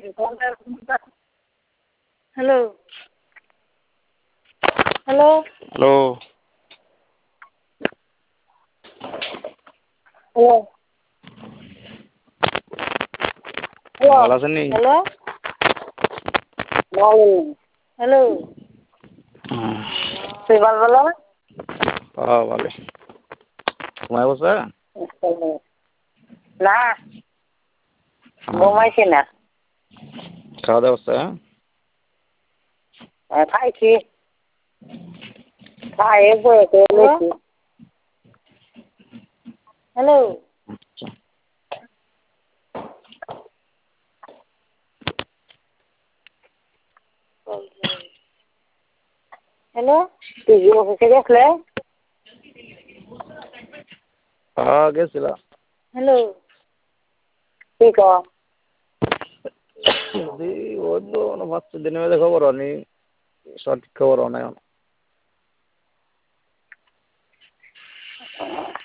Hello hello hello ভালো আছেন নি? হ্যালো হ্যালো তুই বলো ভালো ঘুমায় বসে না ঘুমাইছি না খাওয়া দাওয়া হচ্ছে খাইছি খাইয়ে বসে রয়েছি হ্যালো হ্যালো তুই কি অফিসে গেছিলে গেছিলাম হ্যালো কি কর বাচ্চা দিনের মধ্যে খবর আনি সঠিক খবর অনেক